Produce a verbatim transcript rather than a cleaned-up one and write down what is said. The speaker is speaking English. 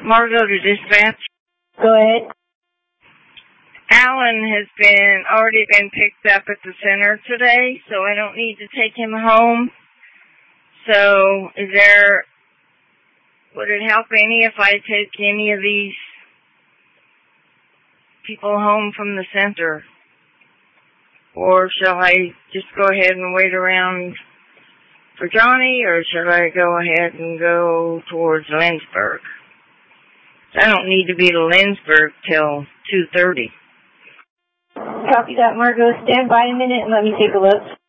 Margot to dispatch. Go ahead. Alan has been already been picked up at the center today, so I don't need to take him home. So, is there, would it help any if I take any of these people home from the center? Or shall I just go ahead and wait around for Johnny, or should I go ahead and go towards Lindsburg? I don't need to be to Lindsburg till two thirty. Copy that, Margot. Stand by a minute and let me take a look.